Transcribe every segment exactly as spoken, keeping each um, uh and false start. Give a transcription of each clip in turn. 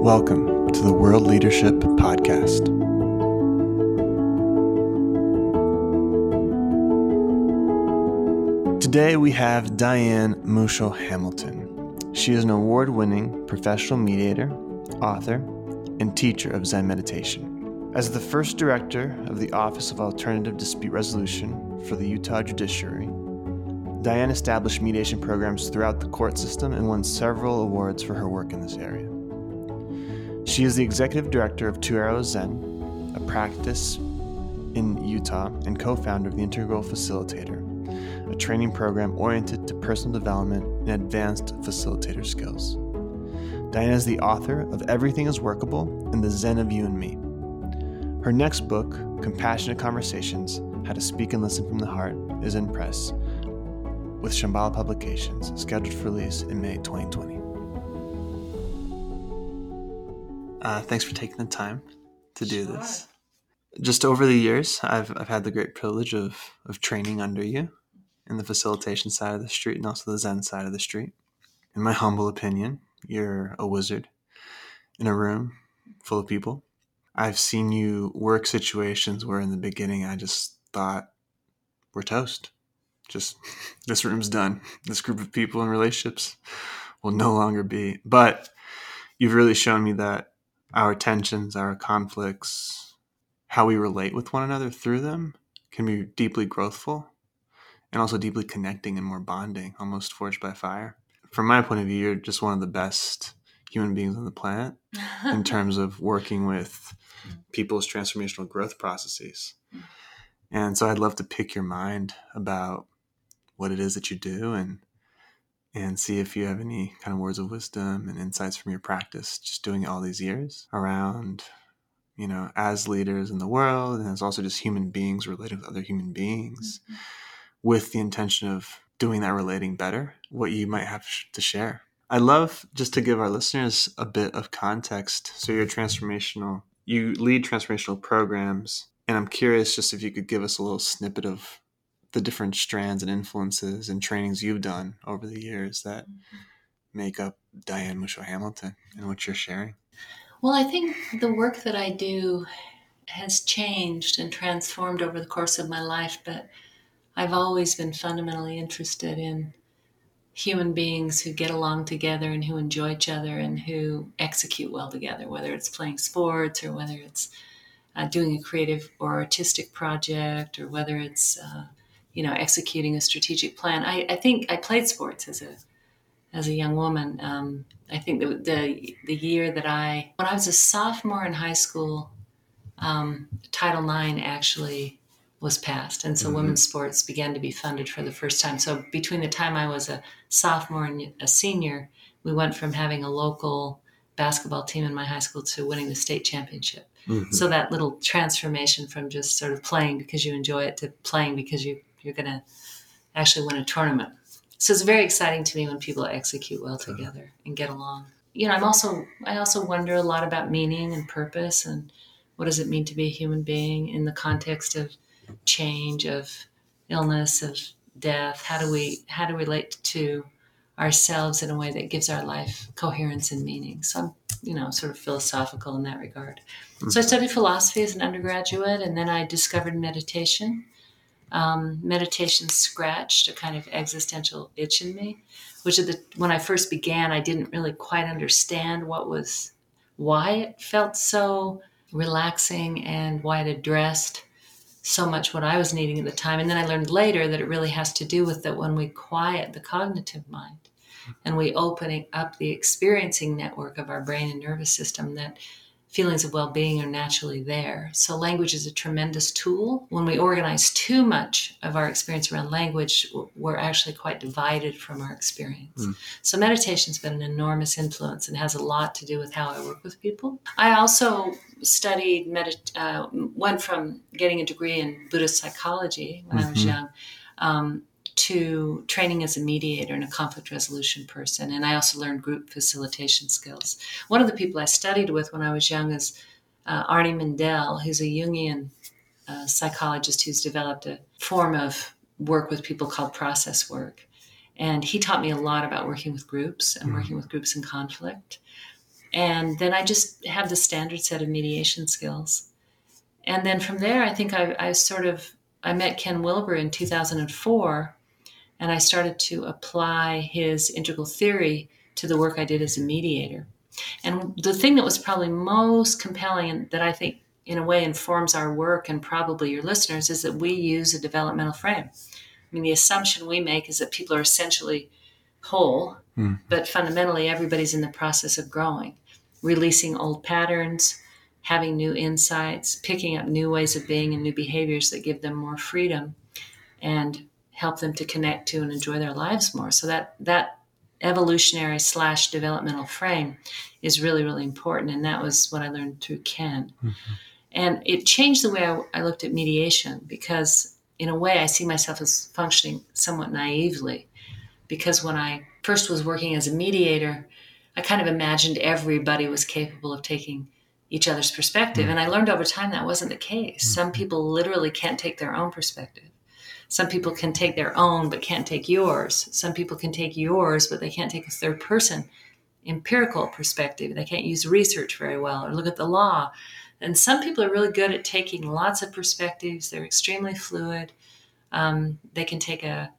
Welcome to the World Leadership Podcast. Today we have Diane Musho Hamilton. She is an award-winning professional mediator, author, and teacher of Zen meditation. As the first director of the Office of Alternative Dispute Resolution for the Utah Judiciary, Diane established mediation programs throughout the court system and won several awards for her work in this area. She is the executive director of Two Arrows Zen, a practice in Utah, and co-founder of the Integral Facilitator, a training program oriented to personal development and advanced facilitator skills. Diane is the author of Everything is Workable and The Zen of You and Me. Her next book, Compassionate Conversations, How to Speak and Listen from the Heart, is in press with Shambhala Publications, scheduled for release in May twenty twenty. Uh, thanks for taking the time to do Sure. this. Just over the years, I've I've had the great privilege of of training under you in the facilitation side of the street and also the Zen side of the street. In my humble opinion, you're a wizard in a room full of people. I've seen you work situations where in the beginning I just thought, we're toast. Just, this room's done. This group of people and relationships will no longer be. But you've really shown me that our tensions, our conflicts, how we relate with one another through them can be deeply growthful and also deeply connecting and more bonding, almost forged by fire. From my point of view, you're just one of the best human beings on the planet in terms of working with people's transformational growth processes. And so I'd love to pick your mind about what it is that you do and and see if you have any kind of words of wisdom and insights from your practice, just doing it all these years around, you know, as leaders in the world and as also just human beings relating with other human beings mm-hmm. with the intention of doing that relating better, what you might have to share. I'd love just to give our listeners a bit of context. So you're transformational, you lead transformational programs, and I'm curious just if you could give us a little snippet of the different strands and influences and trainings you've done over the years that make up Diane Musho Hamilton and what you're sharing. Well, I think the work that I do has changed and transformed over the course of my life, but I've always been fundamentally interested in human beings who get along together and who enjoy each other and who execute well together, whether it's playing sports or whether it's uh, doing a creative or artistic project or whether it's uh, you know, executing a strategic plan. I, I think I played sports as a as a young woman. Um, I think the, the the year that I, when I was a sophomore in high school, um, Title nine actually was passed. And so mm-hmm. women's sports began to be funded for the first time. So between the time I was a sophomore and a senior, we went from having a local basketball team in my high school to winning the state championship. Mm-hmm. So that little transformation from just sort of playing because you enjoy it to playing because you you're going to actually win a tournament. So it's very exciting to me when people execute well together and get along. You know, I'm also, I also wonder a lot about meaning and purpose and what does it mean to be a human being in the context of change, of illness, of death. How do we, how to relate to ourselves in a way that gives our life coherence and meaning. So I'm, you know, sort of philosophical in that regard. Mm-hmm. So I studied philosophy as an undergraduate, and then I discovered meditation. Um, meditation scratched a kind of existential itch in me, which at the, when I first began, I didn't really quite understand what was, why it felt so relaxing and why it addressed so much what I was needing at the time. And then I learned later that it really has to do with that when we quiet the cognitive mind and we opening up the experiencing network of our brain and nervous system, that feelings of well-being are naturally there. So language is a tremendous tool. When we organize too much of our experience around language, we're actually quite divided from our experience. Mm. So meditation's been an enormous influence and has a lot to do with how I work with people. I also studied, medit- uh, went from getting a degree in Buddhist psychology when mm-hmm. I was young, um, to training as a mediator and a conflict resolution person. And I also learned group facilitation skills. One of the people I studied with when I was young is uh, Arnie Mindell, who's a Jungian uh, psychologist who's developed a form of work with people called process work. And he taught me a lot about working with groups and working with groups in conflict. And then I just have the standard set of mediation skills. And then from there, I think I, I sort of, I met Ken Wilber in two thousand four, and I started to apply his integral theory to the work I did as a mediator. And the thing that was probably most compelling and that I think in a way informs our work and probably your listeners is that we use a developmental frame. I mean, the assumption we make is that people are essentially whole, mm. but fundamentally everybody's in the process of growing, releasing old patterns, having new insights, picking up new ways of being and new behaviors that give them more freedom and help them to connect to and enjoy their lives more. So that that evolutionary slash developmental frame is really, really important. And that was what I learned through Ken. Mm-hmm. And it changed the way I, I looked at mediation because in a way I see myself as functioning somewhat naively. Because when I first was working as a mediator, I kind of imagined everybody was capable of taking each other's perspective. Mm-hmm. And I learned over time that wasn't the case. Mm-hmm. Some people literally can't take their own perspective. Some people can take their own, but can't take yours. Some people can take yours, but they can't take a third person empirical perspective. They can't use research very well or look at the law. And some people are really good at taking lots of perspectives. They're extremely fluid. Um, they can take a,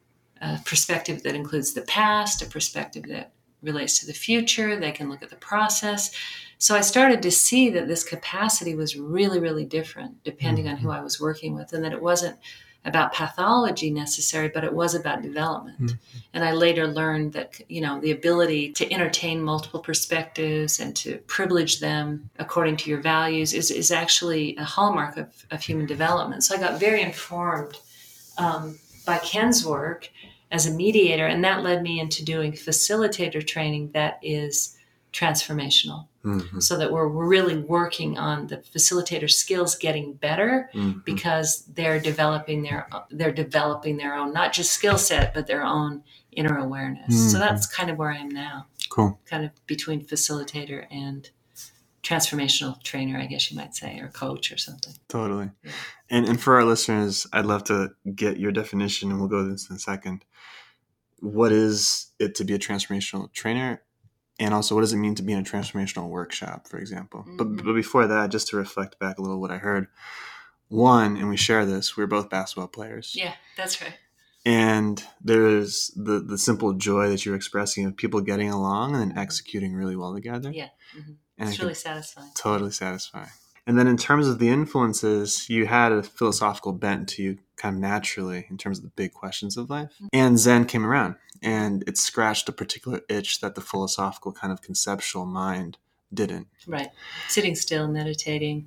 a perspective that includes the past, a perspective that relates to the future. They can look at the process. So I started to see that this capacity was really, really different depending mm-hmm. on who I was working with, and that it wasn't about pathology necessary, but it was about development. Mm-hmm. And I later learned that, you know, the ability to entertain multiple perspectives and to privilege them according to your values is, is actually a hallmark of, of human development. So I got very informed um, by Ken's work as a mediator, and that led me into doing facilitator training that is transformational. Mm-hmm. So that we're, we're really working on the facilitator skills getting better mm-hmm. because they're developing their they're developing their own, not just skill set, but their own inner awareness. Mm-hmm. So that's kind of where I am now. Cool. Kind of between facilitator and transformational trainer, I guess you might say, or coach or something. Totally. Yeah. And and for our listeners, I'd love to get your definition, and we'll go to this in a second. What is it to be a transformational trainer? And also, what does it mean to be in a transformational workshop, for example? Mm-hmm. But, but before that, just to reflect back a little what I heard. One, and we share this, we're both basketball players. Yeah, that's right. And there's the, the simple joy that you're expressing of people getting along and then executing really well together. Yeah, mm-hmm. and it's really satisfying. Totally satisfying. And then in terms of the influences, you had a philosophical bent to you kind of naturally in terms of the big questions of life. Mm-hmm. And Zen came around. And it scratched a particular itch that the philosophical kind of conceptual mind didn't. Right. Sitting still, meditating,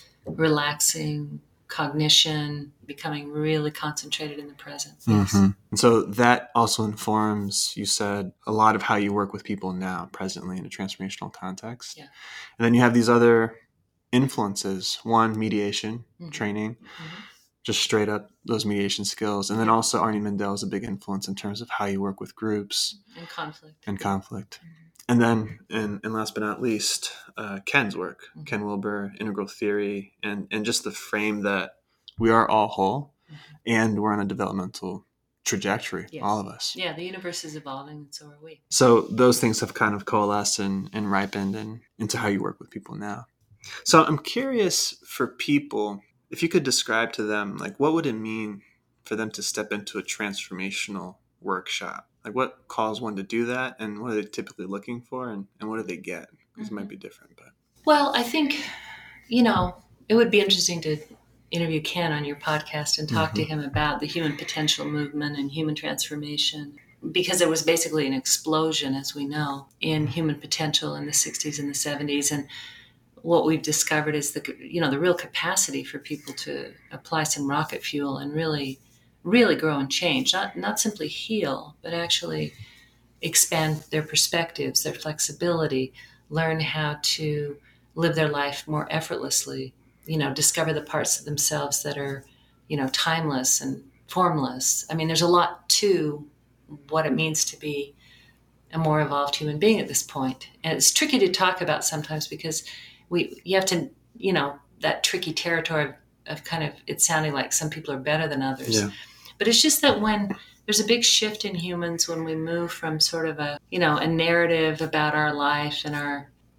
relaxing, cognition, becoming really concentrated in the present. Yes. Mm-hmm. And so that also informs, you said, a lot of how you work with people now, presently in a transformational context. Yeah. And then you have these other influences. One, mediation, mm-hmm. training. Mm-hmm. Just straight up those mediation skills. And then also Arnie Mindell is a big influence in terms of how you work with groups. And conflict. And conflict. Mm-hmm. And then, and, and last but not least, uh, Ken's work, mm-hmm. Ken Wilber, integral theory, and, and just the frame that we are all whole mm-hmm. and we're on a developmental trajectory, yeah. all of us. Yeah, the universe is evolving and so are we. So those things have kind of coalesced and, and ripened and, into how you work with people now. So I'm curious for people, if you could describe to them, like, what would it mean for them to step into a transformational workshop? Like, what calls one to do that? And what are they typically looking for? And, and what do they get? Because mm-hmm. it might be different. But Well, I think, you know, it would be interesting to interview Ken on your podcast and talk mm-hmm. to him about the human potential movement and human transformation. Because there was basically an explosion, as we know, in human potential in the sixties and the seventies. And what we've discovered is the, you know, the real capacity for people to apply some rocket fuel and really, really grow and change, not, not simply heal, but actually expand their perspectives, their flexibility, learn how to live their life more effortlessly, you know, discover the parts of themselves that are, you know, timeless and formless. I mean, there's a lot to what it means to be a more evolved human being at this point. And it's tricky to talk about sometimes because we you have to, you know, that tricky territory of, of kind of it sounding like some people are better than others. Yeah. But it's just that when there's a big shift in humans when we move from sort of a, you know, a narrative about our life and our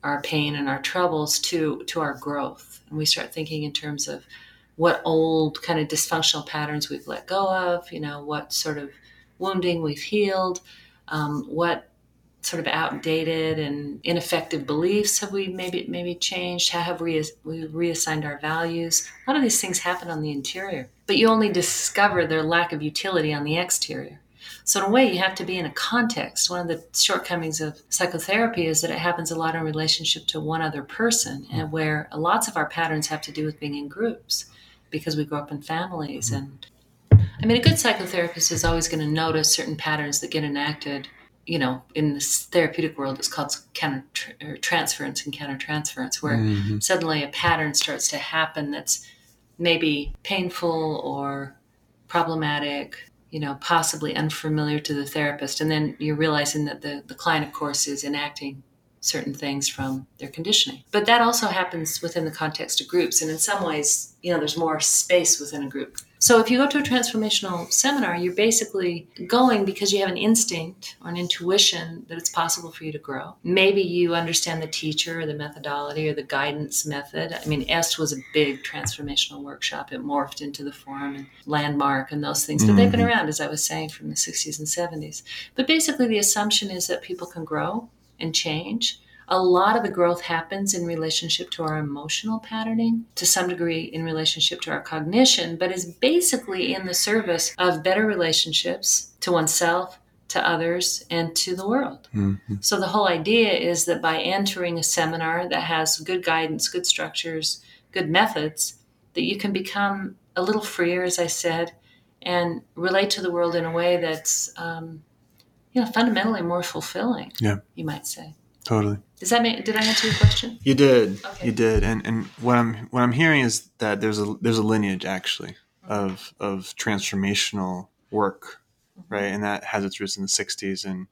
our pain and our troubles to, to our growth. And we start thinking in terms of what old kind of dysfunctional patterns we've let go of, you know, what sort of wounding we've healed, um, what sort of outdated and ineffective beliefs have we maybe maybe changed? How have we, we reassigned our values? A lot of these things happen on the interior, but you only discover their lack of utility on the exterior. So in a way, you have to be in a context. One of the shortcomings of psychotherapy is that it happens a lot in relationship to one other person, and where lots of our patterns have to do with being in groups because we grow up in families. And I mean, a good psychotherapist is always going to notice certain patterns that get enacted. You know, in this therapeutic world, it's called countertransference and countertransference, where mm-hmm. suddenly a pattern starts to happen that's maybe painful or problematic, you know, possibly unfamiliar to the therapist. And then you're realizing that the, the client, of course, is enacting certain things from their conditioning. But that also happens within the context of groups. And in some ways, you know, there's more space within a group. So if you go to a transformational seminar, you're basically going because you have an instinct or an intuition that it's possible for you to grow. Maybe you understand the teacher or the methodology or the guidance method. I mean, EST was a big transformational workshop. It morphed into the Forum and Landmark and those things. But mm-hmm. they've been around, as I was saying, from the sixties and seventies. But basically the assumption is that people can grow and change. A lot of the growth happens in relationship to our emotional patterning, to some degree in relationship to our cognition, but is basically in the service of better relationships to oneself, to others, and to the world. Mm-hmm. So the whole idea is that by entering a seminar that has good guidance, good structures, good methods, that you can become a little freer, as I said, and relate to the world in a way that's um, you know, fundamentally more fulfilling, yeah. you might say. Totally. Does that make, did I answer your question? You did. Okay. You did. And and what I'm what I'm hearing is that there's a there's a lineage actually mm-hmm. of of transformational work, mm-hmm. right? And that has its roots in the sixties, and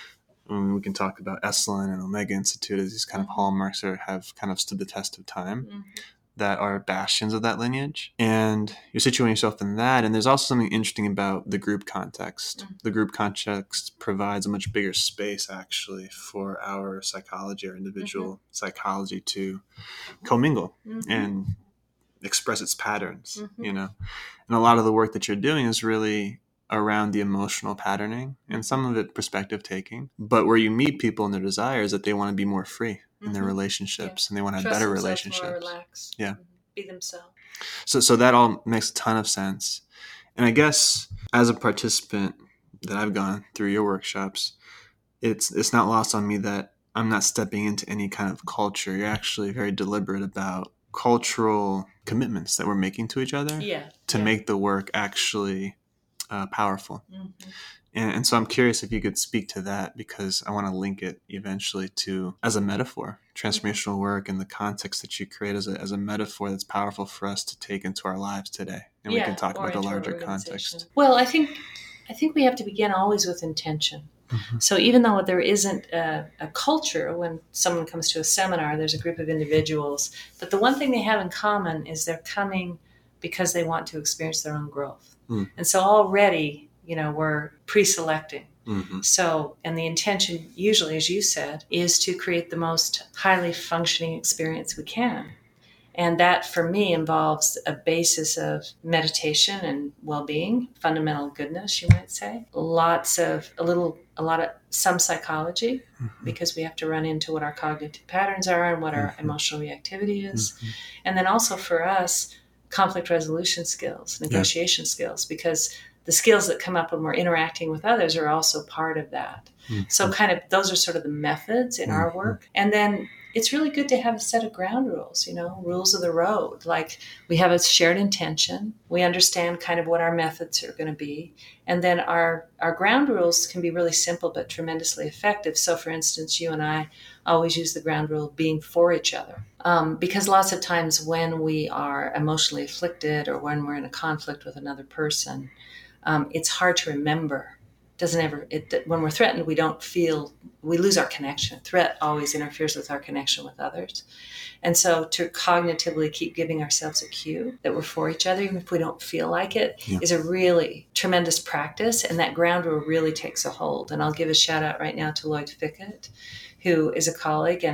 um, we can talk about Esalen and Omega Institute as these kind mm-hmm. of hallmarks that have kind of stood the test of time. Mm-hmm. That are bastions of that lineage. And you're situating yourself in that. And there's also something interesting about the group context. Mm-hmm. The group context provides a much bigger space, actually, for our psychology, our individual mm-hmm. psychology to commingle mm-hmm. and express its patterns, mm-hmm. you know. And a lot of the work that you're doing is really around the emotional patterning and some of it perspective taking. But where you meet people and their desires that they want to be more free in their relationships yeah. and they want to have better relationships. More relax. Yeah. Be themselves. So so that all makes a ton of sense. And I guess as a participant that I've gone through your workshops, it's it's not lost on me that I'm not stepping into any kind of culture. You're actually very deliberate about cultural commitments that we're making to each other yeah. to yeah. make the work actually uh, powerful. Mm-hmm. And, and so I'm curious if you could speak to that, because I want to link it eventually to, as a metaphor, transformational work and the context that you create as a, as a metaphor that's powerful for us to take into our lives today. And yeah, we can talk about the larger context. Well, I think I think we have to begin always with intention. Mm-hmm. So even though there isn't a, a culture when someone comes to a seminar, there's a group of individuals, but the one thing they have in common is they're coming because they want to experience their own growth. Mm. And so already, you know, we're pre-selecting. Mm-hmm. So, and the intention usually, as you said, is to create the most highly functioning experience we can. And that for me involves a basis of meditation and well-being, fundamental goodness, you might say. Lots of, a little, a lot of, some psychology, mm-hmm. because we have to run into what our cognitive patterns are and what our mm-hmm. emotional reactivity is. Mm-hmm. And then also for us, conflict resolution skills, negotiation yeah. skills, because the skills that come up when we're interacting with others are also part of that. Mm-hmm. So kind of those are sort of the methods in mm-hmm. our work. And then it's really good to have a set of ground rules, you know, rules of the road. Like we have a shared intention. We understand kind of what our methods are going to be. And then our, our ground rules can be really simple but tremendously effective. So for instance, you and I always use the ground rule of being for each other. Um, because lots of times when we are emotionally afflicted or when we're in a conflict with another person, um, it's hard to remember. Doesn't ever, it, when we're threatened, we don't feel, we lose our connection. Threat always interferes with our connection with others. And so to cognitively keep giving ourselves a cue that we're for each other, even if we don't feel like it, yeah. is a really tremendous practice. And that ground rule really takes a hold. And I'll give a shout out right now to Lloyd Fickett, who is a colleague and a,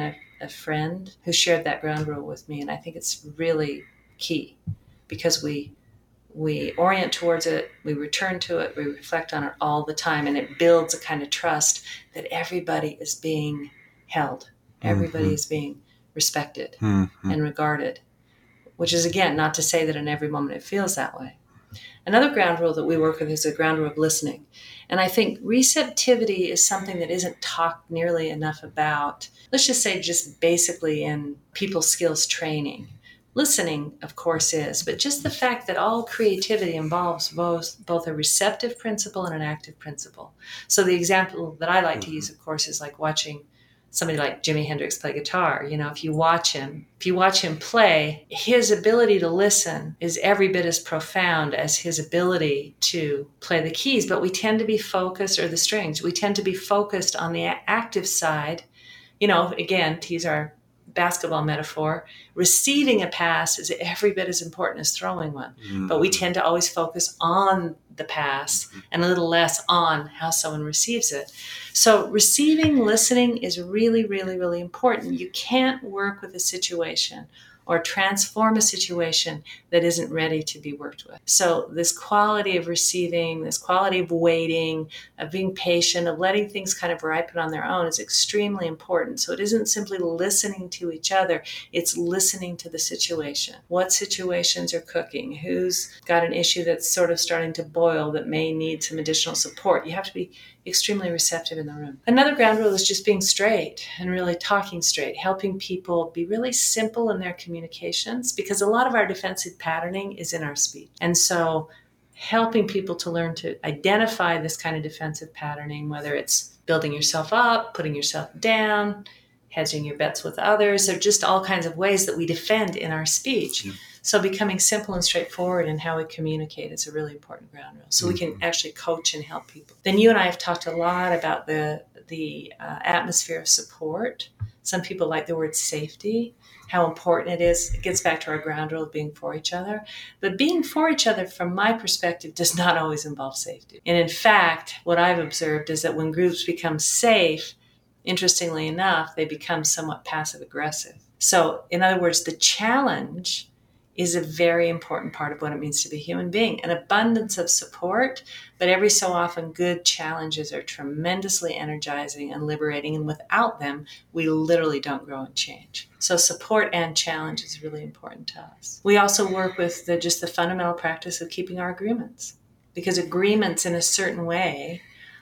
a friend who shared that ground rule with me. And I think it's really key because we we orient towards it, we return to it, we reflect on it all the time, and it builds a kind of trust that everybody is being held, everybody Mm-hmm. is being respected Mm-hmm. and regarded, which is, again, not to say that in every moment it feels that way. Another ground rule that we work with is a ground rule of listening. And I think receptivity is something that isn't talked nearly enough about, let's just say just basically in people skills training. Listening, of course, is, but just the fact that all creativity involves both, both a receptive principle and an active principle. So the example that I like to use, of course, is like watching somebody like Jimi Hendrix play guitar. You know, if you watch him, if you watch him play, his ability to listen is every bit as profound as his ability to play the keys. But we tend to be focused, or the strings, we tend to be focused on the active side. You know, again, to use our basketball metaphor, receiving a pass is every bit as important as throwing one. Mm-hmm. But we tend to always focus on the pass and a little less on how someone receives it. So receiving, listening is really, really, really important. You can't work with a situation or transform a situation that isn't ready to be worked with. So this quality of receiving, this quality of waiting, of being patient, of letting things kind of ripen on their own is extremely important. So it isn't simply listening to each other, it's listening to the situation. What situations are cooking? Who's got an issue that's sort of starting to boil that may need some additional support? You have to be extremely receptive in the room. Another ground rule is just being straight and really talking straight, helping people be really simple in their communications, because a lot of our defensive patterning is in our speech. And so helping people to learn to identify this kind of defensive patterning, whether it's building yourself up, putting yourself down, hedging your bets with others, or just all kinds of ways that we defend in our speech. Yeah. So becoming simple and straightforward in how we communicate is a really important ground rule. So mm-hmm. we can actually coach and help people. Then you and I have talked a lot about the, the uh, atmosphere of support. Some people like the word safety, how important it is. It gets back to our ground rule of being for each other. But being for each other, from my perspective, does not always involve safety. And in fact, what I've observed is that when groups become safe, interestingly enough, they become somewhat passive aggressive. So in other words, the challenge is a very important part of what it means to be a human being. An abundance of support, but every so often good challenges are tremendously energizing and liberating, and without them, we literally don't grow and change. So support and challenge is really important to us. We also work with the, just the fundamental practice of keeping our agreements, because agreements in a certain way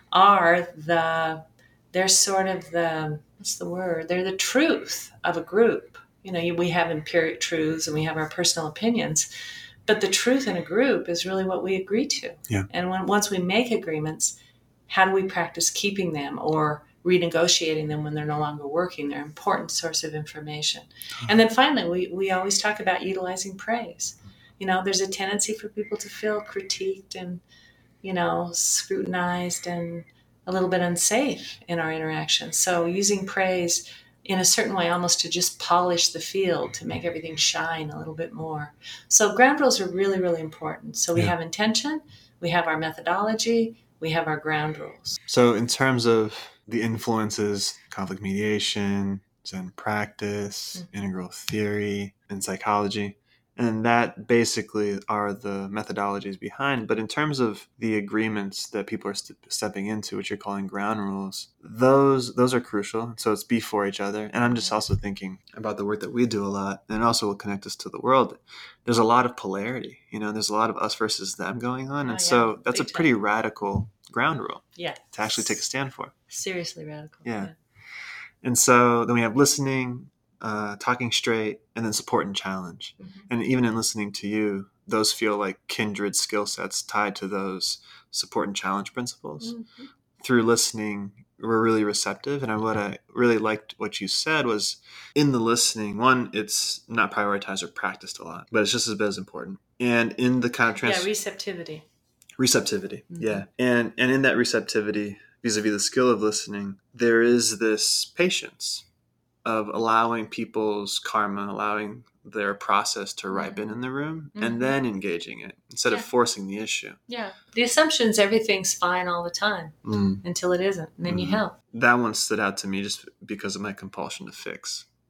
are the, they're sort of the, what's the word? They're the truth of a group. You know, we have empiric truths and we have our personal opinions, but the truth in a group is really what we agree to. Yeah. And when once we make agreements, how do we practice keeping them or renegotiating them when they're no longer working? They're an important source of information. And then finally, we, we always talk about utilizing praise. You know, there's a tendency for people to feel critiqued and, you know, scrutinized and a little bit unsafe in our interactions. So using praise in a certain way, almost to just polish the field, to make everything shine a little bit more. So ground rules are really, really important. So we yeah. have intention, we have our methodology, we have our ground rules. So in terms of the influences, conflict mediation, Zen practice, mm-hmm. integral theory, and psychology, and that basically are the methodologies behind. But in terms of the agreements that people are st- stepping into, which you're calling ground rules, those those are crucial. So it's be for each other. And I'm just also thinking about the work that we do a lot, and also will connect us to the world. There's a lot of polarity. You know, there's a lot of us versus them going on. And oh, yeah. so that's Big a pretty time. Radical ground rule yeah. to actually take a stand for. Seriously radical. Yeah. yeah. And so then we have listening, Uh, talking straight, and then support and challenge. Mm-hmm. And even in listening to you, those feel like kindred skill sets tied to those support and challenge principles. Mm-hmm. Through listening, we're really receptive. And what I really liked what you said was, in the listening, one, it's not prioritized or practiced a lot, but it's just as bit as important. And in the kind of trans- yeah, receptivity. Receptivity, mm-hmm. yeah. And and in that receptivity, vis-a-vis the skill of listening, there is this patience of allowing people's karma, allowing their process to ripen mm-hmm. in the room, mm-hmm. and then engaging it instead yeah. of forcing the issue. Yeah. The assumption is everything's fine all the time mm. until it isn't. And then mm-hmm. you help. That one stood out to me just because of my compulsion to fix.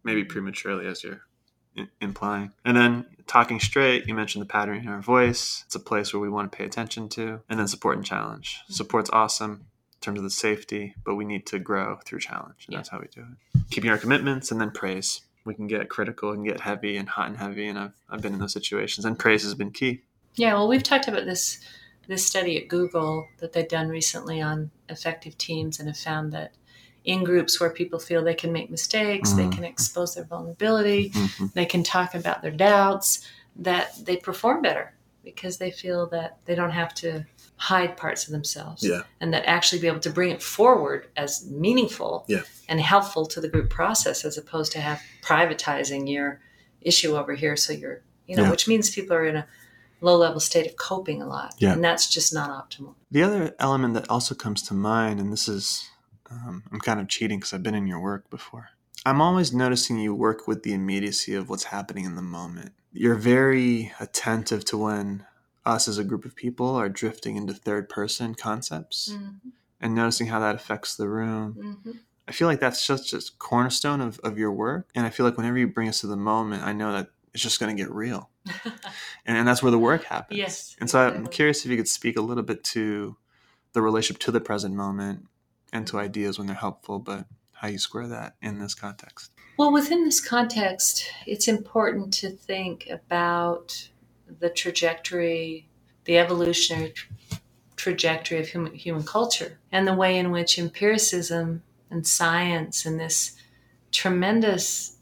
maybe prematurely, as you're i- implying. And then talking straight, you mentioned the pattern in our voice. It's a place where we want to pay attention to. And then support and challenge. Mm-hmm. Support's awesome in terms of the safety, but we need to grow through challenge. And Yeah. that's how we do it. Keeping our commitments, and then praise. We can get critical and get heavy and hot and heavy. And I've, I've been in those situations, and praise has been key. Yeah, well, we've talked about this this study at Google that they've done recently on effective teams, and have found that in groups where people feel they can make mistakes, Mm-hmm. they can expose their vulnerability, Mm-hmm. they can talk about their doubts, that they perform better because they feel that they don't have to hide parts of themselves. Yeah. And that actually be able to bring it forward as meaningful Yeah. and helpful to the group process, as opposed to have privatizing your issue over here. So you're, you know, Yeah. which means people are in a low level state of coping a lot. Yeah. And that's just not optimal. The other element that also comes to mind, and this is, um, I'm kind of cheating because I've been in your work before. I'm always noticing you work with the immediacy of what's happening in the moment. You're very attentive to when us as a group of people are drifting into third person concepts, Mm-hmm. and noticing how that affects the room. Mm-hmm. I feel like that's just a cornerstone of, of your work. And I feel like whenever you bring us to the moment, I know that it's just going to get real. And, and that's where the work happens. Yes, And so I'm exactly. curious if you could speak a little bit to the relationship to the present moment and to ideas when they're helpful, but how you square that in this context. Well, within this context, it's important to think about the trajectory, the evolutionary tra- trajectory of human, human culture, and the way in which empiricism and science and this tremendous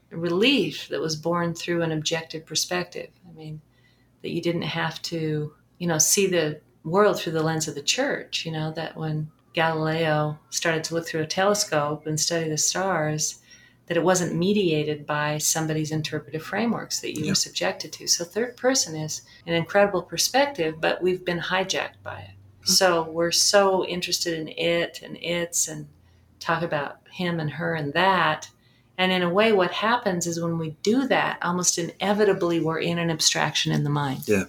relief that was born through an objective perspective. I mean, that you didn't have to, you know, see the world through the lens of the church, you know, that when Galileo started to look through a telescope and study the stars, that it wasn't mediated by somebody's interpretive frameworks that you Yeah. were subjected to. So third person is an incredible perspective, but we've been hijacked by it. So we're so interested in it and its, and talk about him and her and that. And in a way, what happens is when we do that, almost inevitably, we're in an abstraction in the mind. Yeah.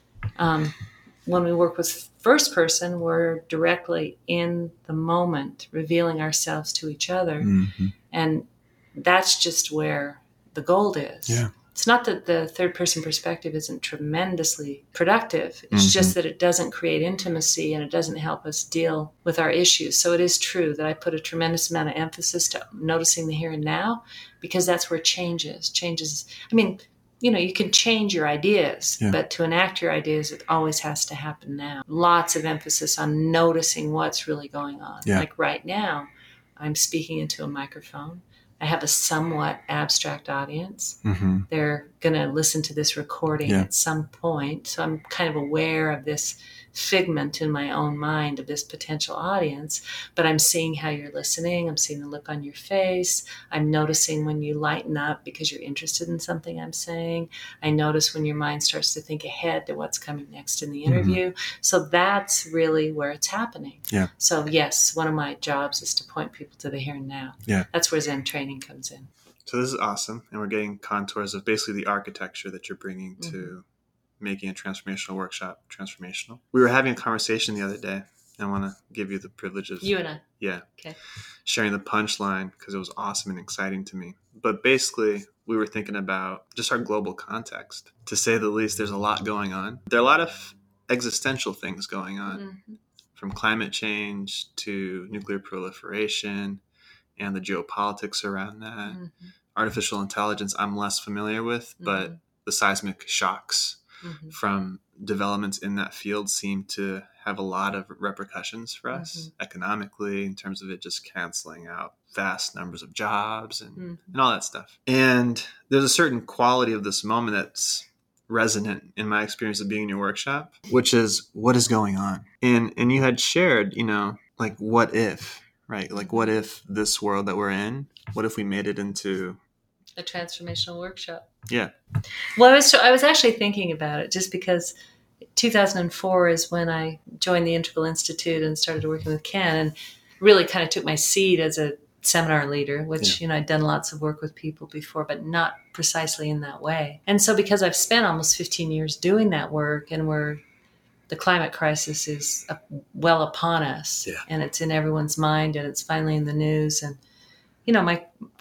Um, when we work with first person, we're directly in the moment, revealing ourselves to each other. Mm-hmm. And that's just where the gold is. Yeah. It's not that the third person perspective isn't tremendously productive. It's Mhm. just that it doesn't create intimacy and it doesn't help us deal with our issues. So it is true that I put a tremendous amount of emphasis to noticing the here and now, because that's where change is. Change is, I mean, you know, you can change your ideas, Yeah. but to enact your ideas, it always has to happen now. Lots of emphasis on noticing what's really going on. Yeah. Like right now, I'm speaking into a microphone. I have a somewhat abstract audience. Mm-hmm. They're going to listen to this recording Yeah. at some point. So I'm kind of aware of this figment in my own mind of this potential audience, but I'm seeing how you're listening. I'm seeing the look on your face. I'm noticing when you lighten up because you're interested in something I'm saying. I notice when your mind starts to think ahead to what's coming next in the interview. Mm-hmm. So that's really where it's happening. Yeah. So yes, one of my jobs is to point people to the here and now. Yeah. That's where Zen training comes in. So this is awesome. And we're getting contours of basically the architecture that you're bringing to Mm-hmm. making a transformational workshop transformational. We were having a conversation the other day. I want to give you the privilege of You and I. yeah, Okay. sharing the punchline because it was awesome and exciting to me. But basically, we were thinking about just our global context. To say the least, there's a lot going on. There are a lot of existential things going on, Mm-hmm. from climate change to nuclear proliferation and the geopolitics around that. Mm-hmm. Artificial intelligence, I'm less familiar with, but Mm-hmm. the seismic shocks Mm-hmm. from developments in that field seem to have a lot of repercussions for us Mm-hmm. economically, in terms of it just canceling out vast numbers of jobs and, Mm-hmm. and all that stuff. And there's a certain quality of this moment that's resonant in my experience of being in your workshop, which is what is going on. And and you had shared, you know, like what if, right? Like what if this world that we're in, what if we made it into A transformational workshop. yeah. Well, I was I was actually thinking about it just because two thousand four is when I joined the Integral Institute and started working with Ken, and really kind of took my seat as a seminar leader, which, Yeah. you know, I'd done lots of work with people before, but not precisely in that way. And so because I've spent almost fifteen years doing that work, and we're the climate crisis is up, well upon us, Yeah. and it's in everyone's mind, and it's finally in the news. And, you know, my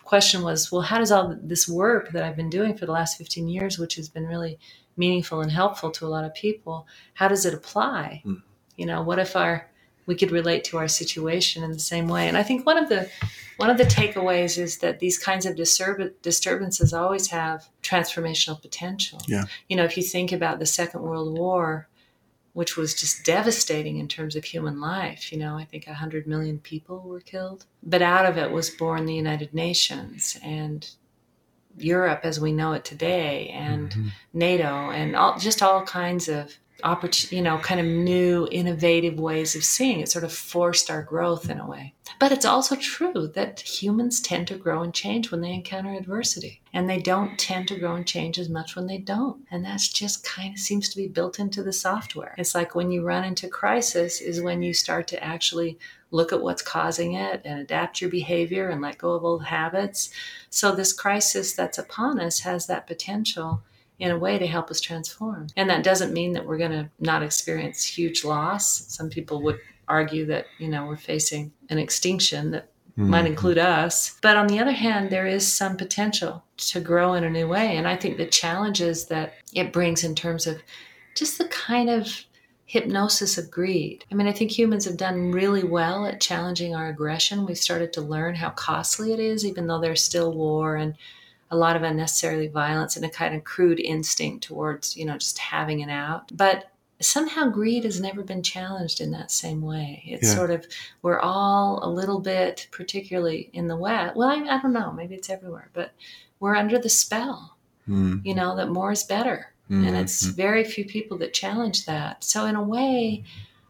question was, well, how does all this work that I've been doing for the last fifteen years, which has been really meaningful and helpful to a lot of people, how does it apply? Mm. You know, what if our we could relate to our situation in the same way? And I think one of the one of the takeaways is that these kinds of disturb- disturbances always have transformational potential. Yeah. You know, if you think about the Second World War, which was just devastating in terms of human life, you know, I think one hundred million people were killed. But out of it was born the United Nations and Europe as we know it today, and mm-hmm. NATO, and all, just all kinds of opportunity, you know, kind of new, innovative ways of seeing it. Sort of forced our growth in a way. But it's also true that humans tend to grow and change when they encounter adversity, and they don't tend to grow and change as much when they don't. And that's just kind of seems to be built into the software. It's like when you run into crisis is when you start to actually look at what's causing it and adapt your behavior and let go of old habits. So this crisis that's upon us has that potential in a way to help us transform. And that doesn't mean that we're going to not experience huge loss. Some people would argue that, you know, we're facing an extinction that mm-hmm. might include us. But on the other hand, there is some potential to grow in a new way. And I think the challenges that it brings in terms of just the kind of hypnosis of greed. I mean, I think humans have done really well at challenging our aggression. We've started to learn how costly it is, even though there's still war and a lot of unnecessary violence and a kind of crude instinct towards, you know, just having it out. But somehow greed has never been challenged in that same way. It's yeah. sort of, we're all a little bit, particularly in the West, well, I, I don't know, maybe it's everywhere, but we're under the spell, mm. you know, that more is better. Mm-hmm. And it's very few people that challenge that. So in a way,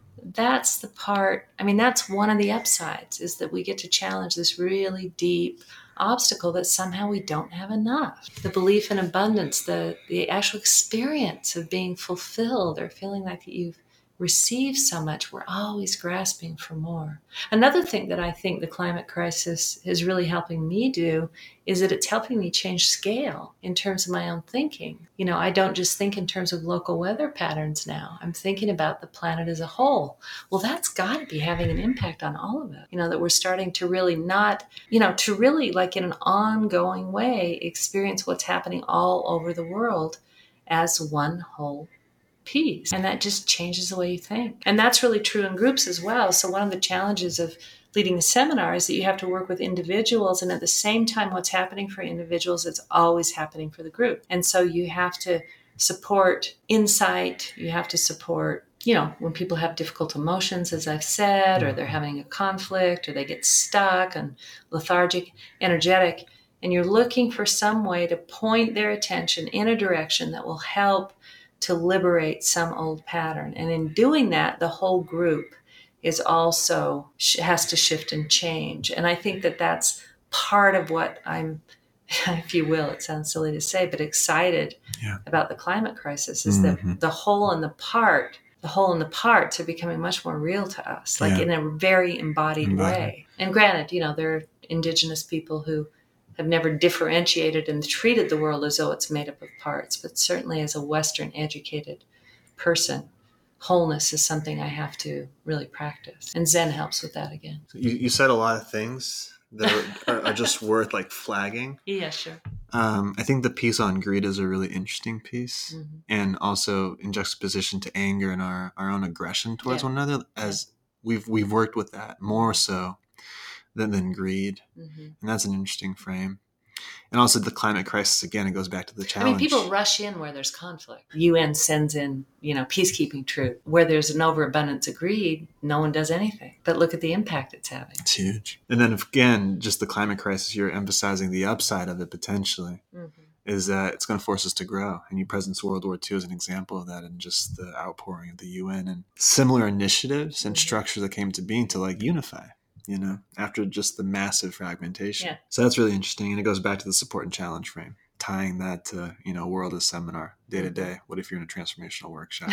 that's the part, I mean, that's one of the upsides, is that we get to challenge this really deep obstacle that somehow we don't have enough. The belief in abundance, the the actual experience of being fulfilled or feeling like you've received so much, we're always grasping for more. Another thing that I think the climate crisis is really helping me do is that it's helping me change scale in terms of my own thinking. You know, I don't just think in terms of local weather patterns now. I'm thinking about the planet as a whole. Well, that's got to be having an impact on all of it. You know, that we're starting to really not, you know, to really like in an ongoing way experience what's happening all over the world as one whole piece. And that just changes the way you think. And that's really true in groups as well. So one of the challenges of leading a seminar is that you have to work with individuals, and at the same time what's happening for individuals, it's always happening for the group. And so you have to support insight, you have to support, you know, when people have difficult emotions, as I've said, or they're having a conflict, or they get stuck and lethargic, energetic, and you're looking for some way to point their attention in a direction that will help to liberate some old pattern. And in doing that, the whole group is also has to shift and change. And I think that that's part of what I'm, if you will, it sounds silly to say, but excited yeah. about the climate crisis is mm-hmm. that the whole and the part, the whole and the parts are becoming much more real to us, like yeah. in a very embodied, embodied way. And granted, you know, there are indigenous people who have never differentiated and treated the world as though it's made up of parts. But certainly as a Western educated person, wholeness is something I have to really practice. And Zen helps with that again. You, you said a lot of things that are, are just worth like flagging. Yeah, sure. Um, I think the piece on greed is a really interesting piece. Mm-hmm. And also in juxtaposition to anger and our, our own aggression towards yeah. one another, as yeah. we've we've worked with that more so than, than greed. Mm-hmm. And that's an interesting frame. And also the climate crisis, again, it goes back to the challenge. I mean, people rush in where there's conflict. U N sends in, you know, peacekeeping troop. Where there's an overabundance of greed, no one does anything. But look at the impact it's having. It's huge. And then again, just the climate crisis, you're emphasizing the upside of it potentially, mm-hmm. is that it's going to force us to grow. And you presence World War Two as an example of that, and just the outpouring of the U N and similar initiatives and mm-hmm. structures that came to being to like unify. You know, after just the massive fragmentation. Yeah. So that's really interesting. And it goes back to the support and challenge frame, tying that to, you know, world as seminar, day to day. What if you're in a transformational workshop?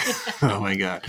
Oh my God.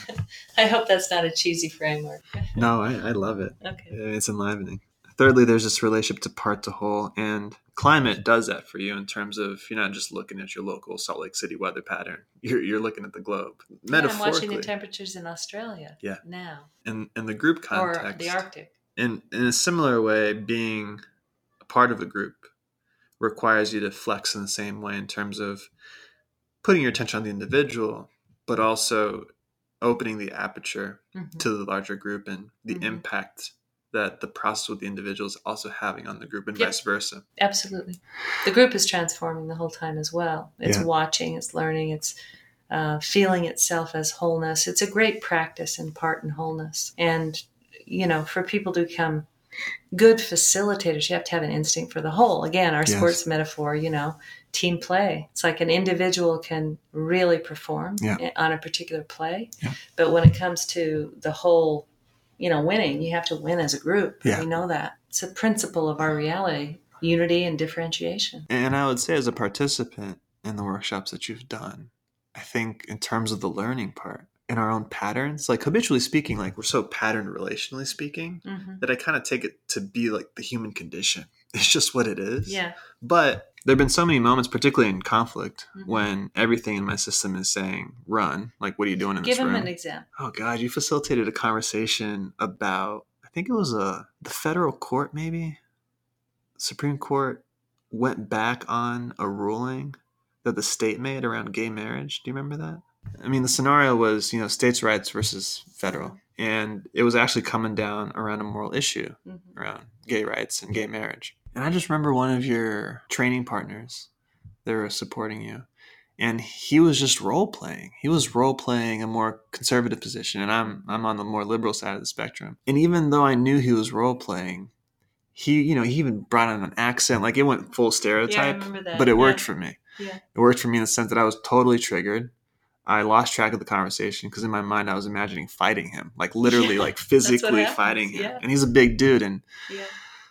I hope that's not a cheesy framework. No, I, I love it. Okay. It's enlivening. Thirdly, there's this relationship to part to whole, and climate does that for you in terms of you're not just looking at your local Salt Lake City weather pattern. You're you're looking at the globe. Yeah, I'm watching the temperatures in Australia yeah. now. And in the group context. Or the Arctic. In, in a similar way, being a part of a group requires you to flex in the same way in terms of putting your attention on the individual, but also opening the aperture mm-hmm. to the larger group and the mm-hmm. impact that the process with the individual is also having on the group and yep. vice versa. Absolutely. The group is transforming the whole time as well. It's yeah. watching, it's learning, it's uh, feeling itself as wholeness. It's a great practice in part and wholeness. And, you know, for people to become good facilitators, you have to have an instinct for the whole. Again, our yes. sports metaphor, you know, team play. It's like an individual can really perform yeah. on a particular play. Yeah. But when it comes to the whole, you know, winning, you have to win as a group. Yeah. We know that. It's a principle of our reality, unity and differentiation. And I would say as a participant in the workshops that you've done, I think in terms of the learning part, in our own patterns, like habitually speaking, like we're so patterned relationally speaking mm-hmm. that I kind of take it to be like the human condition. It's just what it is. Yeah. But there have been so many moments, particularly in conflict, mm-hmm. when everything in my system is saying, run. Like, what are you doing in Give this room? Give them an example. Oh, God, you facilitated a conversation about, I think it was a the federal court, maybe? Supreme Court went back on a ruling that the state made around gay marriage. Do you remember that? I mean, the scenario was, you know, states' rights versus federal. And it was actually coming down around a moral issue mm-hmm. around gay rights and gay marriage. And I just remember one of your training partners, they were supporting you. And he was just role-playing. He was role-playing a more conservative position. And I'm I'm on the more liberal side of the spectrum. And even though I knew he was role-playing, he, you know, he even brought in an accent. Like, it went full stereotype. Yeah, I remember that. But it worked yeah. for me. Yeah. It worked for me in the sense that I was totally triggered. I lost track of the conversation because in my mind I was imagining fighting him, like literally, yeah, like physically fighting him. Yeah. And he's a big dude. And yeah.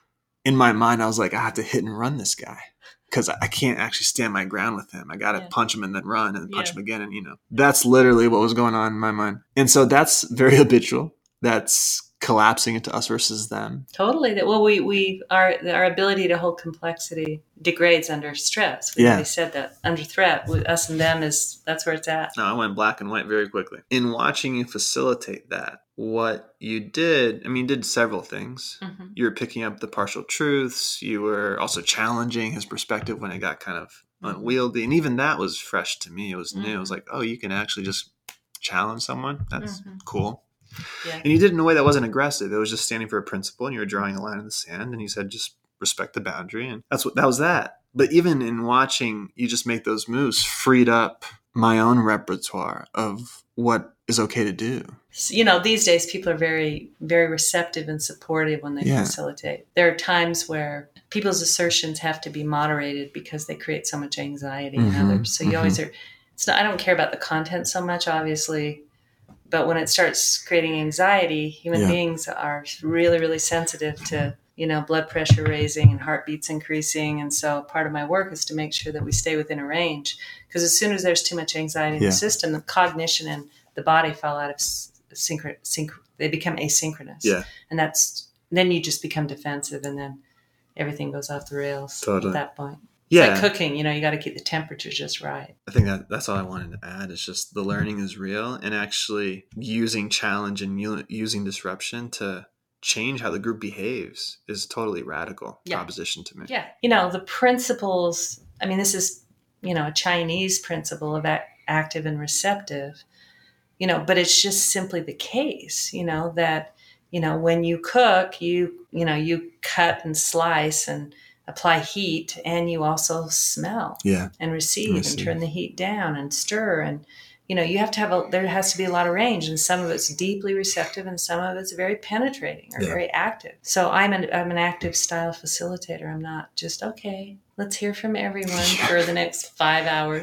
in my mind, I was like, I have to hit and run this guy because I can't actually stand my ground with him. I got to yeah. punch him and then run and punch yeah. him again. And, you know, that's literally what was going on in my mind. And so that's very habitual. That's collapsing into us versus them. Totally. That well, we we our our ability to hold complexity degrades under stress. We yeah. already said that under threat. With us and them is that's where it's at. No, I went black and white very quickly. In watching you facilitate that, what you did, I mean, you did several things. Mm-hmm. You were picking up the partial truths. You were also challenging his perspective when it got kind of unwieldy, and even that was fresh to me. It was mm-hmm. new. It was like, oh, you can actually just challenge someone. That's mm-hmm. cool. Yeah. And you did it in a way that wasn't aggressive. It was just standing for a principle, and you were drawing a line in the sand, and you said, just respect the boundary. And that's what that was that. But even in watching you just make those moves freed up my own repertoire of what is okay to do. You know, these days people are very, very receptive and supportive when they yeah. facilitate. There are times where people's assertions have to be moderated because they create so much anxiety mm-hmm. in others. So you mm-hmm. always are, it's not, I don't care about the content so much, obviously. But when it starts creating anxiety, human yeah. beings are really, really sensitive to, you know, blood pressure raising and heartbeats increasing. And so part of my work is to make sure that we stay within a range. Because as soon as there's too much anxiety in yeah. the system, the cognition and the body fall out of synchro, synch, they become asynchronous. Yeah. And that's, then you just become defensive and then everything goes off the rails totally. At that point. Yeah. It's like cooking, you know, you got to keep the temperature just right. I think that that's all I wanted to add is just the learning is real and actually using challenge and u- using disruption to change how the group behaves is a totally radical yeah. proposition to me. Yeah. You know, the principles, I mean, this is, you know, a Chinese principle of act- active and receptive, you know, but it's just simply the case, you know, that, you know, when you cook, you, you know, you cut and slice and apply heat, and you also smell yeah. and receive, and and receive turn the heat down and stir. And, you know, you have to have a, there has to be a lot of range, and some of it's deeply receptive and some of it's very penetrating or yeah. very active. So I'm an, I'm an active style facilitator. I'm not just, okay, let's hear from everyone for the next five hours.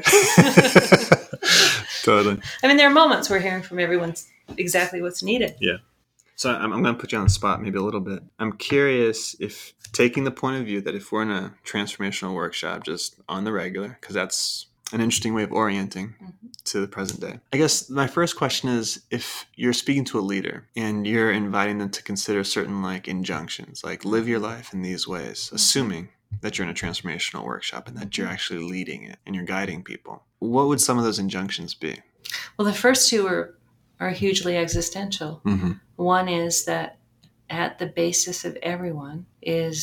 Totally. I mean, there are moments where hearing from everyone's exactly what's needed. Yeah. So I'm, I'm going to put you on the spot maybe a little bit. I'm curious if taking the point of view that if we're in a transformational workshop just on the regular, because that's an interesting way of orienting mm-hmm. to the present day. I guess my first question is if you're speaking to a leader and you're inviting them to consider certain like injunctions, like live your life in these ways, mm-hmm. assuming that you're in a transformational workshop and that mm-hmm. you're actually leading it and you're guiding people. What would some of those injunctions be? Well, the first two are are hugely existential. Mm-hmm. One is that at the basis of everyone is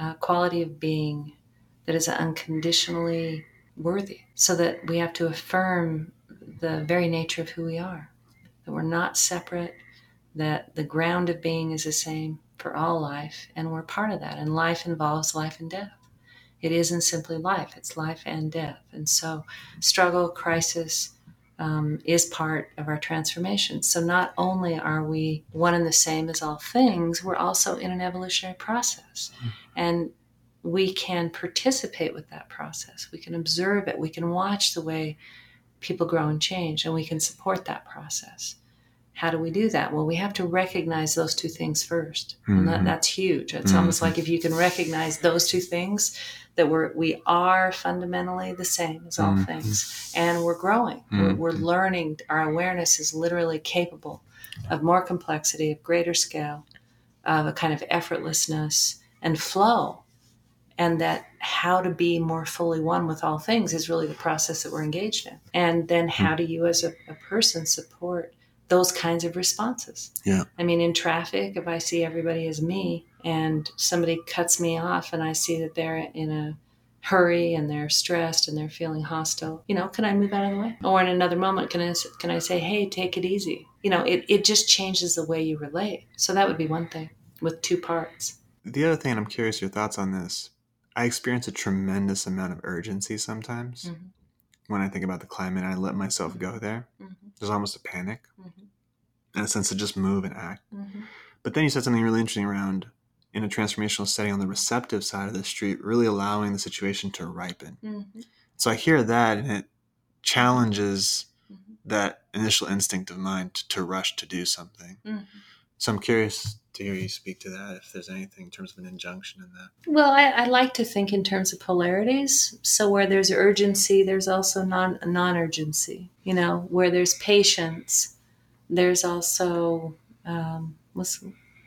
a quality of being that is unconditionally worthy, so that we have to affirm the very nature of who we are, that we're not separate, that the ground of being is the same for all life, and we're part of that. And life involves life and death. It isn't simply life, it's life and death. And so struggle, crisis um, is part of our transformation. So not only are we one and the same as all things, we're also in an evolutionary process. Mm. And we can participate with that process. We can observe it. We can watch the way people grow and change, and we can support that process. How do we do that? Well, we have to recognize those two things first. Mm-hmm. And that, that's huge. It's mm-hmm. almost like if you can recognize those two things, that we're, we are fundamentally the same as all mm-hmm. things. And we're growing. Mm-hmm. We're, we're learning. Our awareness is literally capable of more complexity, of greater scale, of a kind of effortlessness and flow. And that how to be more fully one with all things is really the process that we're engaged in. And then how do you as a, a person support those kinds of responses? Yeah. I mean, in traffic, if I see everybody as me and somebody cuts me off and I see that they're in a hurry and they're stressed and they're feeling hostile, you know, can I move out of the way? Or in another moment, can I, can I say, hey, take it easy? You know, it, it just changes the way you relate. So that would be one thing with two parts. The other thing, and I'm curious your thoughts on this, I experience a tremendous amount of urgency sometimes. Mm-hmm. When I think about the climate and I let myself go there. Mm-hmm. There's almost a panic mm-hmm. and a sense to just move and act. Mm-hmm. But then you said something really interesting around, in a transformational setting on the receptive side of the street, really allowing the situation to ripen. Mm-hmm. So I hear that, and it challenges mm-hmm. that initial instinct of mine to, to rush to do something. Mm-hmm. So I'm curious to hear you speak to that, if there's anything in terms of an injunction in that. Well, I, I like to think in terms of polarities. So where there's urgency, there's also non, non-urgency. You know, where there's patience, there's also um, what's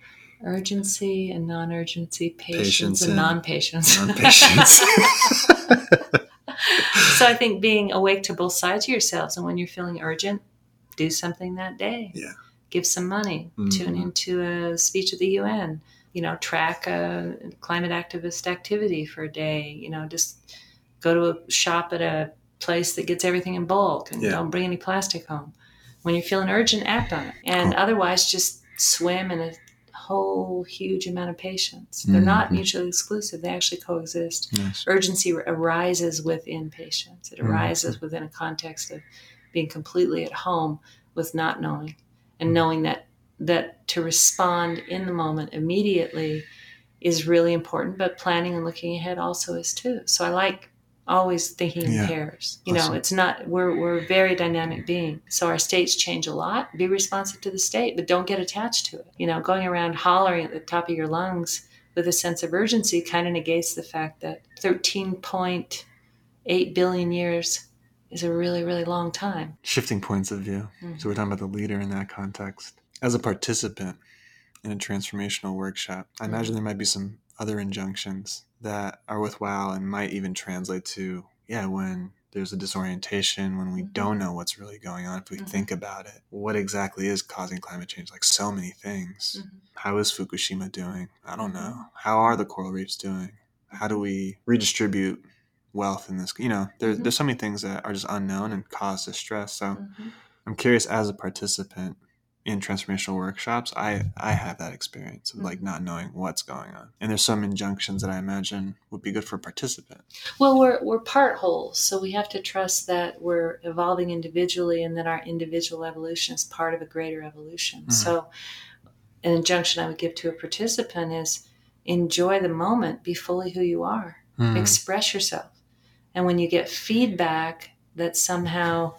urgency and non-urgency, patience, patience and, and non-patience. Non-patience. So I think being awake to both sides of yourselves, and when you're feeling urgent, do something that day. Yeah. Give some money, mm-hmm. tune into a speech at the U N, you know, track a climate activist activity for a day, you know, just go to a shop at a place that gets everything in bulk and yeah. don't bring any plastic home. When you're feeling urgent, act on it. And cool. Otherwise, just swim in a whole huge amount of patience. They're mm-hmm. not mutually exclusive. They actually coexist. Yes. Urgency arises within patience. It arises mm-hmm. within a context of being completely at home with not knowing. And knowing that that to respond in the moment immediately is really important, but planning and looking ahead also is too. So I like always thinking yeah. in pairs. You awesome. know, it's not, we're we're a very dynamic being. So our states change a lot. Be responsive to the state, but don't get attached to it. You know, going around hollering at the top of your lungs with a sense of urgency kind of negates the fact that thirteen point eight billion years is a really, really long time. Shifting points of view. Mm-hmm. So we're talking about the leader in that context. As a participant in a transformational workshop, I mm-hmm. imagine there might be some other injunctions that are worthwhile and might even translate to, yeah, when there's a disorientation, when we mm-hmm. don't know what's really going on, if we mm-hmm. think about it, what exactly is causing climate change? Like so many things. Mm-hmm. How is Fukushima doing? I don't know. How are the coral reefs doing? How do we redistribute wealth in this? You know, there's, mm-hmm. there's so many things that are just unknown and cause distress. So mm-hmm. I'm curious, as a participant in transformational workshops, I, I have that experience of like not knowing what's going on. And there's some injunctions that I imagine would be good for a participant. Well, we're we're part wholes, so we have to trust that we're evolving individually and that our individual evolution is part of a greater evolution. Mm-hmm. So an injunction I would give to a participant is enjoy the moment, be fully who you are, mm-hmm. express yourself. And when you get feedback that somehow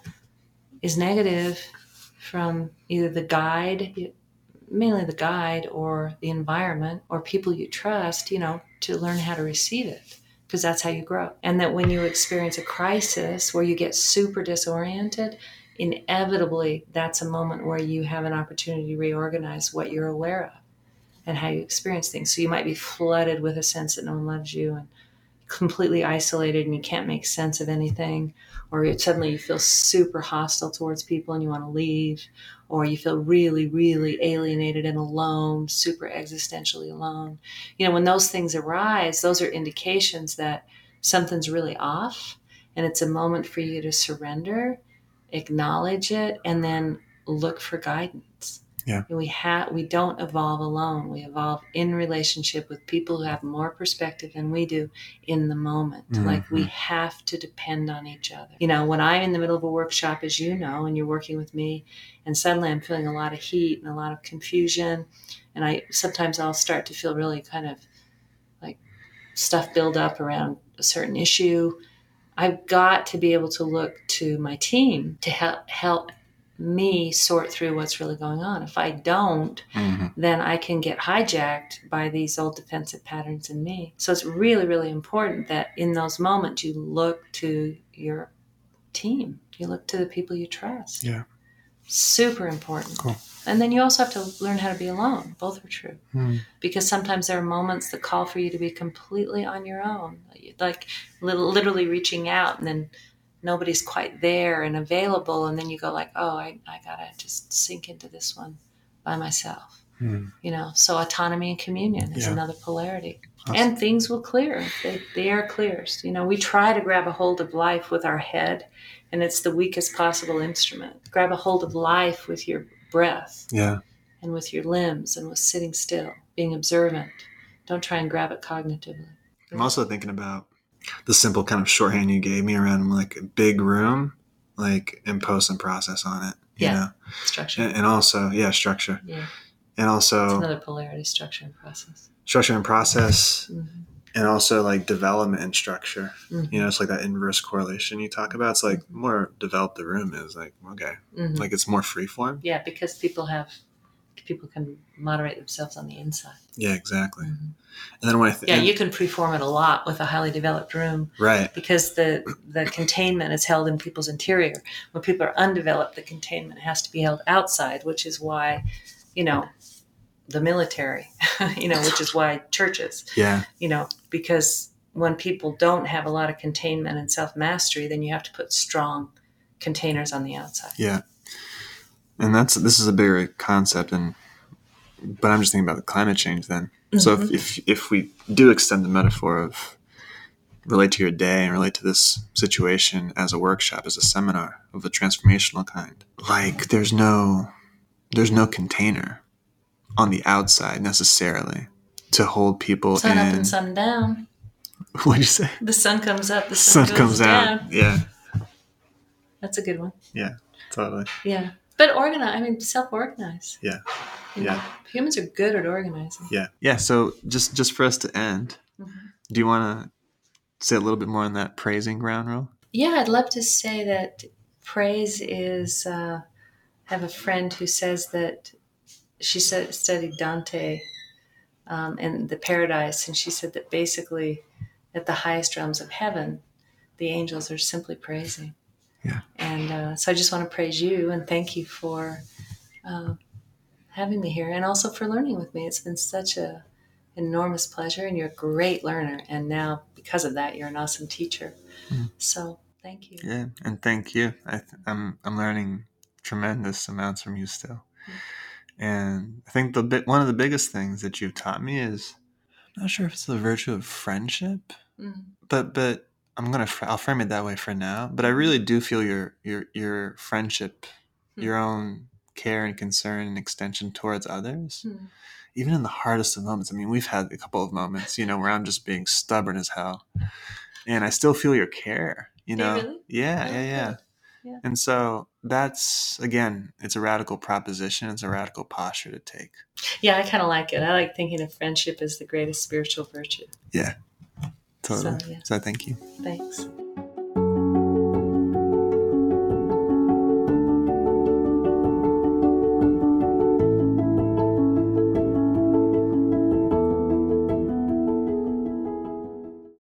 is negative from either the guide, mainly the guide, or the environment, or people you trust, you know, to learn how to receive it, because that's how you grow. And that when you experience a crisis where you get super disoriented, inevitably that's a moment where you have an opportunity to reorganize what you're aware of and how you experience things. So you might be flooded with a sense that no one loves you and completely isolated and you can't make sense of anything, or it, suddenly you feel super hostile towards people and you want to leave, or you feel really, really alienated and alone, super existentially alone. You know, when those things arise, those are indications that something's really off, and it's a moment for you to surrender, acknowledge it, and then look for guidance. Yeah. We have we don't evolve alone. We evolve in relationship with people who have more perspective than we do in the moment. Mm-hmm. Like, we have to depend on each other. You know, when I'm in the middle of a workshop, as you know, and you're working with me, and suddenly I'm feeling a lot of heat and a lot of confusion, and I sometimes I'll start to feel really kind of like stuff build up around a certain issue. I've got to be able to look to my team to help help me sort through what's really going on. If I don't, mm-hmm. then I can get hijacked by these old defensive patterns in me. So it's really, really important that in those moments you look to your team. You look to the people you trust. Yeah. Super important. Cool. And then you also have to learn how to be alone. Both are true. Mm. Because sometimes there are moments that call for you to be completely on your own, like literally reaching out, and then nobody's quite there and available, and then you go like, oh, I, I gotta just sink into this one by myself. Mm. You know, so autonomy and communion is yeah. another polarity. Awesome. And things will clear. They, they are clears. You know, we try to grab a hold of life with our head, and it's the weakest possible instrument. Grab a hold of life with your breath. Yeah. And with your limbs, and with sitting still, being observant. Don't try and grab it cognitively. I'm also thinking about the simple kind of shorthand you gave me around like a big room, like and post and process on it. You yeah. know? Structure. And, and also, yeah, structure. Yeah. And also. It's another polarity, structure and process. Structure and process. Mm-hmm. And also like development and structure. Mm-hmm. You know, it's like that inverse correlation you talk about. It's like mm-hmm. more developed the room is like, okay. Mm-hmm. Like it's more free form. Yeah, because people have, people can moderate themselves on the inside. Yeah, exactly. Mm-hmm. And then when I th- yeah, you can preform it a lot with a highly developed room, right? Because the the containment is held in people's interior. When people are undeveloped, the containment has to be held outside, which is why, you know, the military, you know, which is why churches, yeah, you know, because when people don't have a lot of containment and self mastery, then you have to put strong containers on the outside. Yeah, and that's this is a bigger concept, and but I'm just thinking about the climate change then. Mm-hmm. So if, if if we do extend the metaphor of relate to your day and relate to this situation as a workshop, as a seminar of a transformational kind, like there's no there's no container on the outside necessarily to hold people sun in. Sun up and sun down. What'd you say? The sun comes up, the sun, sun goes comes down. out. Yeah. That's a good one. Yeah, totally. Yeah. But organize, I mean, self-organize. Yeah. You yeah. know, humans are good at organizing. Yeah. Yeah. So just, just for us to end, mm-hmm. do you want to say a little bit more on that praising ground rule? Yeah, I'd love to say that praise is, uh, I have a friend who says that she said, studied Dante um, and the Paradise, and she said that basically at the highest realms of heaven, the angels are simply praising. Yeah. And uh, so I just want to praise you and thank you for uh, having me here, and also for learning with me. It's been such a enormous pleasure, and you're a great learner. And now because of that, you're an awesome teacher. Mm. So thank you. Yeah. And thank you. I th- I'm, I'm learning tremendous amounts from you still. Mm. And I think the bit, one of the biggest things that you've taught me is, I'm not sure if it's the virtue of friendship, mm. but, but I'm going to, I'll frame it that way for now, but I really do feel your, your, your friendship, mm. your own care and concern and extension towards others, mm. even in the hardest of moments. I mean, we've had a couple of moments, you know, where I'm just being stubborn as hell, and I still feel your care, you know? Really? Yeah, oh, yeah, yeah. Good. Yeah. And so that's, again, it's a radical proposition. It's a radical posture to take. Yeah, I kind of like it. I like thinking of friendship as the greatest spiritual virtue. Yeah, totally. So, yeah. So thank you. Thanks.